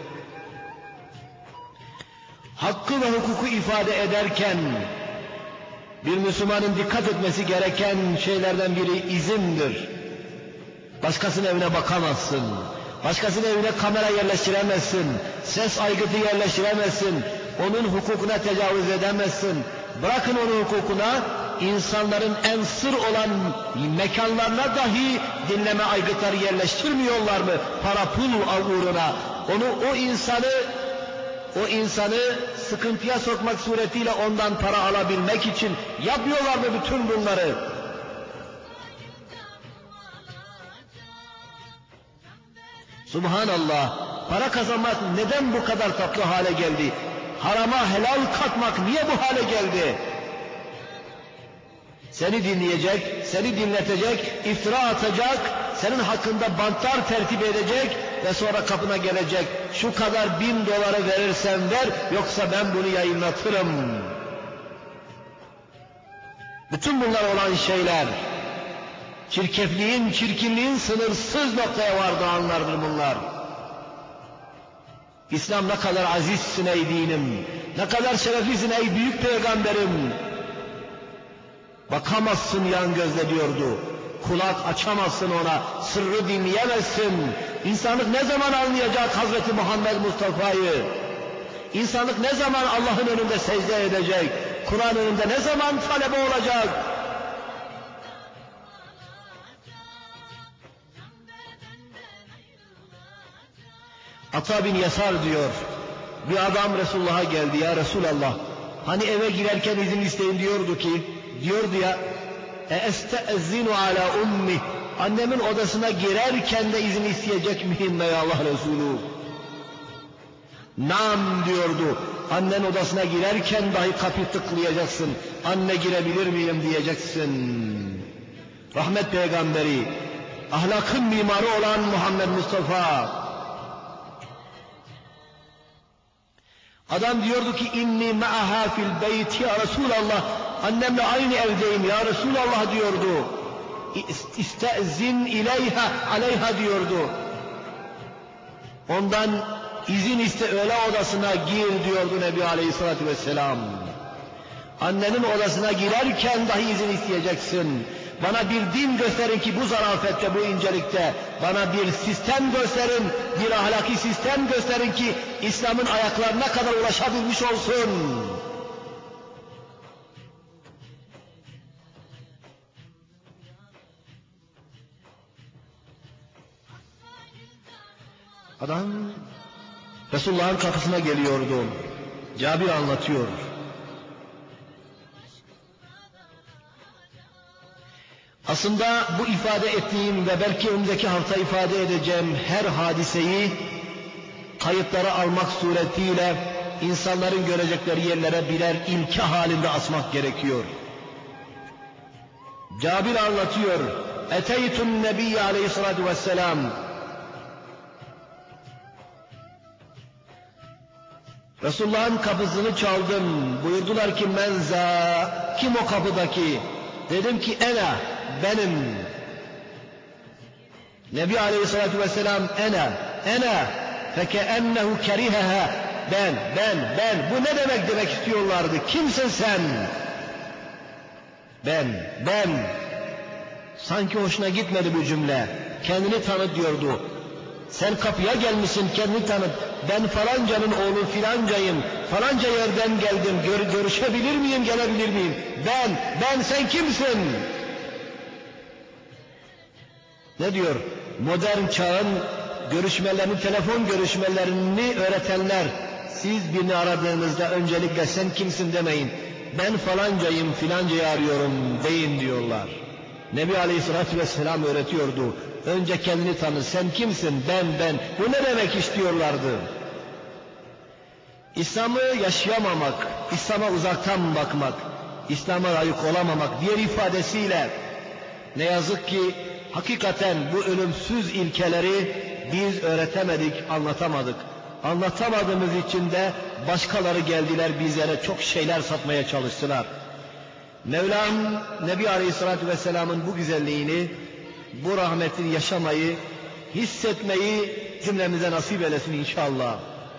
Hakkı ve hukuku ifade ederken bir Müslümanın dikkat etmesi gereken şeylerden biri izimdir. Başkasının evine bakamazsın. Başkasının evine kamera yerleştiremezsin. Ses aygıtı yerleştiremezsin. Onun hukukuna tecavüz edemezsin. Bırakın onun hukukuna, insanların en sır olan mekanlarına dahi dinleme aygıtları yerleştirmiyorlar mı? Para pul uğruna. O insanı sıkıntıya sokmak suretiyle ondan para alabilmek için yapmıyorlar mı bütün bunları? Subhanallah, para kazanmak neden bu kadar tatlı hale geldi? Harama helal katmak niye bu hale geldi? Seni dinleyecek, seni dinletecek, iftira atacak, senin hakkında bantlar tertip edecek ve sonra kapına gelecek. Şu kadar $1000 verirsen ver, yoksa ben bunu yayınlatırım. Bütün bunlar olan şeyler, çirkinliğin sınırsız noktaya vardığı anlardır bunlar. İslam ne kadar azizsin ey dinim, ne kadar şereflisin ey büyük peygamberim. Bakamazsın yan gözle diyordu. Kulak açamazsın ona, sırrı dinleyemezsin. İnsanlık ne zaman anlayacak Hazreti Muhammed Mustafa'yı? İnsanlık ne zaman Allah'ın önünde secde edecek? Kur'an önünde ne zaman talebe olacak? Ata bin Yasar diyor, bir adam Resulullah'a geldi, ya Resulallah, hani eve girerken izin isteyin diyordu ya, estezinu ala ummi, annemin odasına girerken de izin isteyecek miyim ey Allah Resulü? Nam diyordu, annen odasına girerken dahi kapıyı tıklayacaksın, anne girebilir miyim diyeceksin. Rahmet peygamberi, ahlakın mimarı olan Muhammed Mustafa, adam diyordu ki inni ma'aha fil beyti ya Resulallah, annemle aynı evdeyim ya Resulallah diyordu. İstezin aleyha diyordu. Ondan izin iste, öğle odasına gir diyordu Nebi Aleyhisselatü Vesselam. Annenin odasına girerken dahi izin isteyeceksin. Bana bir din gösterin ki bu zarafette, bu incelikte, bana bir sistem gösterin, bir ahlaki sistem gösterin ki İslam'ın ayaklarına kadar ulaşabilmiş olsun. Adam Resulullah'ın kapısına geliyordu. Cabir anlatıyor. Aslında bu ifade ettiğim ve belki önümüzdeki hafta ifade edeceğim her hadiseyi kayıtlara almak suretiyle insanların görecekleri yerlere birer ilke halinde asmak gerekiyor. Cabir anlatıyor. Eteytun Nebiyye Aleyhisselatü Vesselam. Resulullah'ın kapısını çaldım. Buyurdular ki menza, kim o kapıdaki? Dedim ki benim. Nebi Aleyhisselatü Vesselam ene fekeennehu keriheha, ben. Bu ne demek istiyorlardı? Kimsin sen? Ben. Sanki hoşuna gitmedi bu cümle. Kendini tanıt diyordu. Sen kapıya gelmişsin, kendini tanıt. Ben falancanın oğlu filancayım. Falanca yerden geldim. Görüşebilir miyim, gelebilir miyim? Ben, sen kimsin? Ne diyor? Modern çağın görüşmelerini, telefon görüşmelerini öğretenler, siz birini aradığınızda öncelikle sen kimsin demeyin. Ben falancayım, filancayı arıyorum deyin diyorlar. Nebi Aleyhisselatü Vesselam öğretiyordu. Önce kendini tanı, sen kimsin? Ben. Bu ne demek istiyorlardı? İslam'ı yaşayamamak, İslam'a uzaktan bakmak, İslam'a layık olamamak, diğer ifadesiyle ne yazık ki hakikaten bu ölümsüz ilkeleri biz öğretemedik, anlatamadık. Anlatamadığımız için de başkaları geldiler bizlere çok şeyler satmaya çalıştılar. Mevlam Nebi Aleyhisselatü Vesselam'ın bu güzelliğini, bu rahmetini yaşamayı, hissetmeyi cümlemize nasip eylesin inşallah.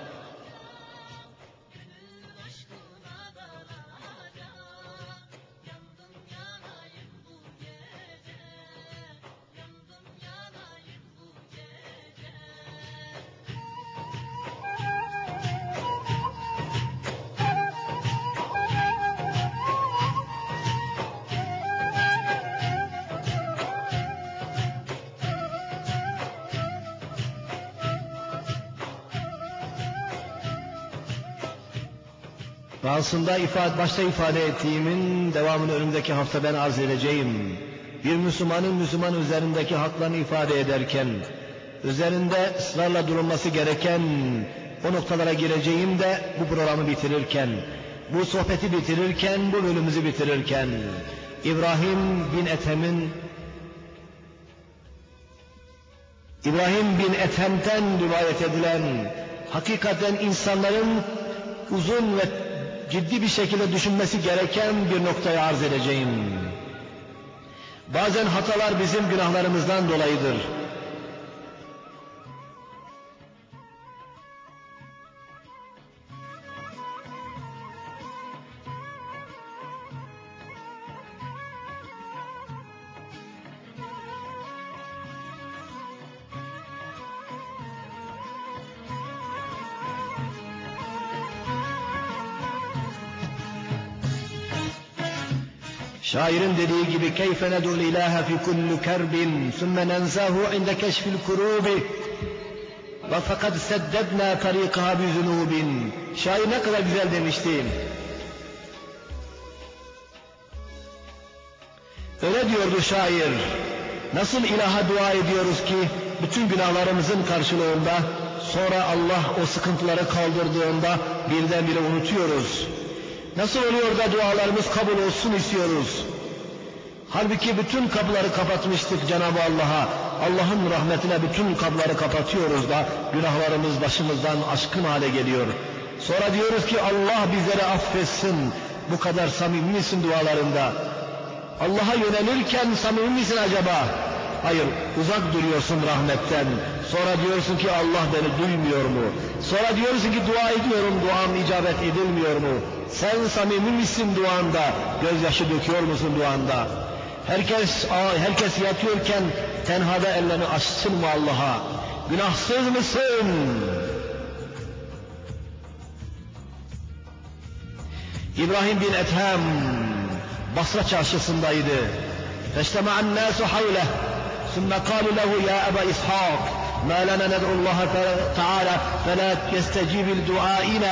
Aslında başta ifade ettiğimin devamını önümüzdeki hafta ben arz edeceğim. Bir Müslümanın Müslüman üzerindeki haklarını ifade ederken, üzerinde ısrarla durulması gereken o noktalara gireceğim de bu programı bitirirken, bu sohbeti bitirirken, bu bölümümüzü bitirirken, İbrahim bin Ethem'in İbrahim bin Ethem'den rivayet edilen, hakikaten insanların uzun ve ciddi bir şekilde düşünmesi gereken bir noktayı arz edeceğim. Bazen hatalar bizim günahlarımızdan dolayıdır. Şairin dediği gibi keyfe nedul ilahe fi kulli kerbin sümme nenzahu inde keşfil kurubi ve fakat seddedna tarikaha bi zunubin. Şair ne kadar güzel demişti. Öyle diyordu şair. Nasıl ilaha dua ediyoruz ki bütün günahlarımızın karşılığında, sonra Allah o sıkıntıları kaldırdığında birdenbire unutuyoruz. Nasıl oluyor da dualarımız kabul olsun istiyoruz? Halbuki bütün kapıları kapatmıştık Cenab-ı Allah'a. Allah'ın rahmetine bütün kapıları kapatıyoruz da günahlarımız başımızdan aşkın hale geliyor. Sonra diyoruz ki Allah bizleri affetsin. Bu kadar samimi misin dualarında? Allah'a yönelirken samimi misin acaba? Hayır, uzak duruyorsun rahmetten. Sonra diyorsun ki Allah beni duymuyor mu? Sonra diyorsun ki dua ediyorum, duam icabet edilmiyor mu? Sen samimi misin duanda? Gözyaşı döküyor musun duanda? Herkes yatıyorken tenhada ellerini açsın mı Allah'a? Günahsız mısın? İbrahim bin Ethem Basra çarşısındaydı. فاجتمع الناس حوله ثم قالوا له يا أبا إسحاق ما لنا ندعو الله تعالى فلا يستجيب لدعائنا.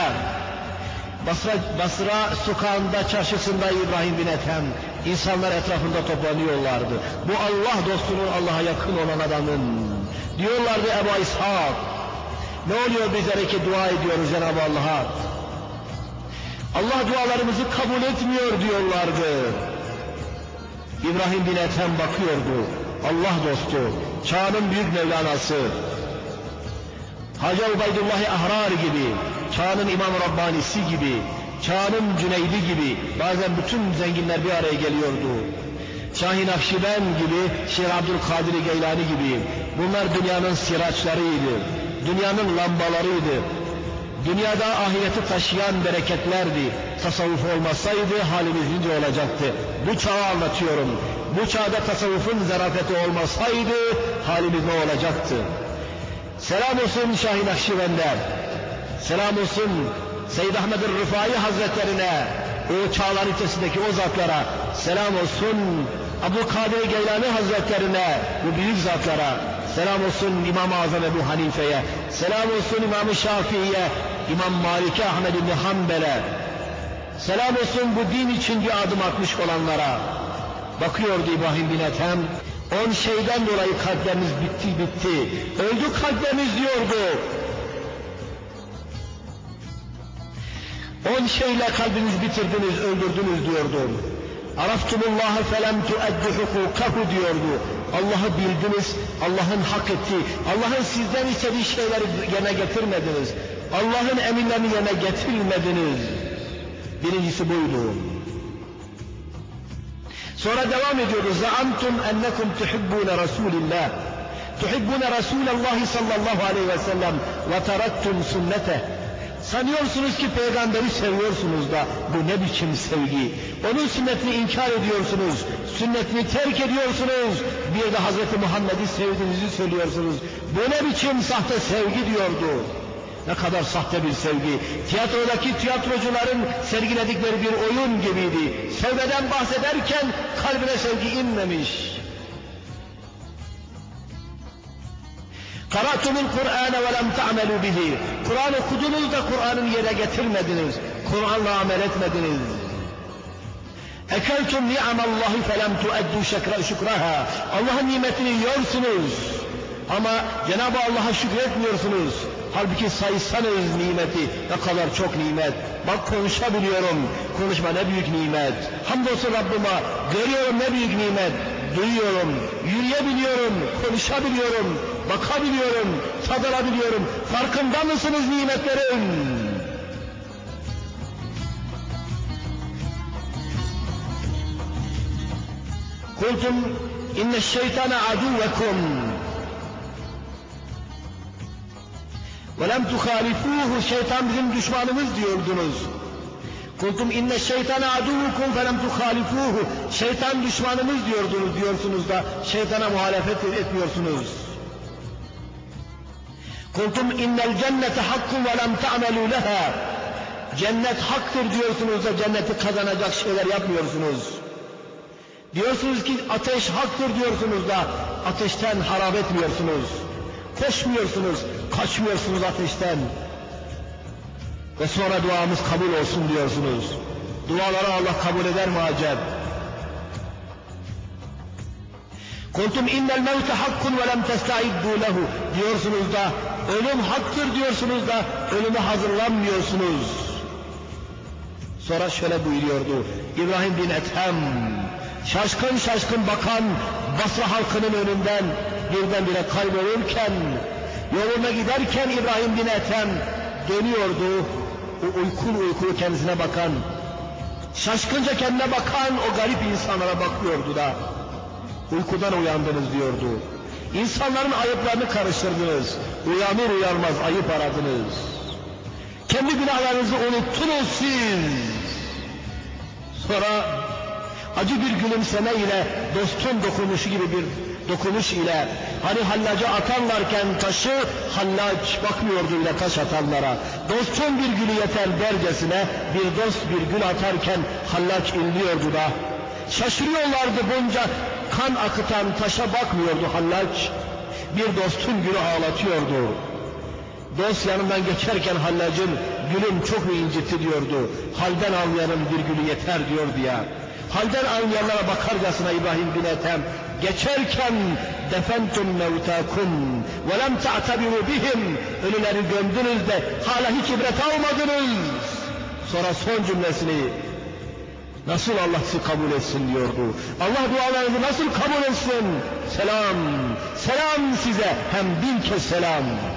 Basra sokağında, çarşısında İbrahim bin Ethem. İnsanlar etrafında toplanıyorlardı. Bu Allah dostunun, Allah'a yakın olan adamın. Diyorlardı Ebu İshak, ne oluyor bizlere ki dua ediyoruz Cenab-ı Allah'a? Allah dualarımızı kabul etmiyor diyorlardı. İbrahim bin Ethem bakıyordu. Allah dostu, çağının büyük Mevlanası, Hacı Ubeydullah Ahrar gibi, çağının İmam Rabbanisi gibi, çağının Cüneydi gibi, bazen bütün zenginler bir araya geliyordu. Şah-ı Nakşibend gibi, Şeyh Abdülkadir Geylani gibi, bunlar dünyanın siraçlarıydı, dünyanın lambalarıydı. Dünyada ahireti taşıyan bereketlerdi. Tasavvuf olmasaydı halimiz nice olacaktı. Bu çağı anlatıyorum. Bu çağda tasavvufun zarafeti olmasaydı halimiz ne olacaktı? Selam olsun Şah-ı Nakşibend'e, selam olsun Seyyid Ahmed-i Rıfai Hazretlerine, o çağlar ötesindeki o zatlara, selam olsun Abdülkadir Geylani Hazretlerine, bu büyük zatlara, selam olsun İmam-ı Azam Ebu Hanife'ye, selam olsun İmam-ı Şafii'ye, İmam Malik'e, Ahmed İbni Hanbel'e, selam olsun bu din için bir adım atmış olanlara. Bakıyordu İbrahim bin Ethem, 10 şeyden dolayı kalplerimiz bitti, öldü kalplerimiz diyordu. 10 şeyle kalbinizi bitirdiniz, öldürdünüz diyordu. Araftumullaha felem tuaddu hukukahu diyordu. Allah'ı bildiniz, Allah'ın hak ettiği, Allah'ın sizden istediği şeyleri yerine getirmediniz. Allah'ın emirlerini yerine getirmediniz. Birincisi buydu. Sonra devam ediyordu. Za'amtum ennekum tuhibbune Resulillah. Tuhibbune Resulallah sallallahu aleyhi ve sellem ve teraktum sünneteh. Sanıyorsunuz ki peygamberi seviyorsunuz da bu ne biçim sevgi? Onun sünnetini inkar ediyorsunuz, sünnetini terk ediyorsunuz, bir de Hazreti Muhammed'i sevdiğinizi söylüyorsunuz. Bu ne biçim sahte sevgi diyordu. Ne kadar sahte bir sevgi. Tiyatrodaki tiyatrocuların sergiledikleri bir oyun gibiydi. Sevmeden bahsederken kalbine sevgi inmemiş. Karatumul Kur'ane ve lem ta'melu bihi. Kur'an okudunuz da Kur'an'ın yerine getirmediniz. Kur'an'la amel etmediniz. Ekeltum ni'amallahi felem tuaddu şükraha. Allah'ın nimetini yiyorsunuz ama Cenab-ı Allah'a şükretmiyorsunuz. Halbuki saysanız nimeti, ne kadar çok nimet. Bak konuşabiliyorum, konuşma ne büyük nimet. Hamdolsun Rabbime, görüyorum ne büyük nimet. Duyuyorum, yürüyebiliyorum, konuşabiliyorum. bakabiliyorum, tadılabiliyorum. Farkında mısınız nimetlerin? Kultum inne'ş-şeytane aduvekum ve lem tuhalifuhu, şeytan bizim düşmanımız diyordunuz. Kultum inne'ş-şeytane aduvukum ve lem tuhalifuhu, şeytan düşmanımız diyorsunuz da şeytana muhalefet etmiyorsunuz. Kultum innel cennete hakkun ve lem ta'melû leha, cennet haktır diyorsunuz da cenneti kazanacak şeyler yapmıyorsunuz. Diyorsunuz ki ateş haktır diyorsunuz da ateşten harap etmiyorsunuz. Koşmuyorsunuz, kaçmıyorsunuz ateşten. Ve sonra duamız kabul olsun diyorsunuz. Duaları Allah kabul eder mi acep? Kuntum innel mevte hakkun ve lem testa'iddu lehu, diyorsunuz da ölüm haktır diyorsunuz da ölüme hazırlanmıyorsunuz. Sonra şöyle buyuruyordu İbrahim bin Ethem, şaşkın şaşkın bakan Basra halkının önünden birdenbire kaybolurken, yoluna giderken İbrahim bin Ethem dönüyordu. O uykulu kendisine bakan, şaşkınca kendine bakan o garip insanlara bakıyordu da uykudan uyandınız diyordu. İnsanların ayıplarını karıştırdınız. Uyanır uyanmaz ayıp aradınız. Kendi günahlarınızı unuttunuz siz. Sonra acı bir gülümseme ile, dostun dokunuşu gibi bir dokunuş ile, hani hallaca atarlarken taşı, hallaç bakmıyordu bile taş atanlara. Dostun bir gülü yeter dercesine bir dost bir gül atarken hallaç inliyordu da. Şaşırıyorlardı, bunca kan akıtan taşa bakmıyordu hallaç. Bir dostun gülü ağlatıyordu. Dost yanından geçerken hallacın gülüm çok mu incitti diyordu. Halden anlayanın bir gülü yeter diyordu ya. Halden anlayanlara bakarcasına İbrahim bin Ethem geçerken defentum mevtakum ve lem ta'tabiru bihim, ölüleri gömdünüz de hala hiç ibret almadınız. Sonra son cümlesini nasıl Allah sizi kabul etsin diyordu. Allah dualarınızı nasıl kabul etsin? Selam, selam size, hem bin kez selam.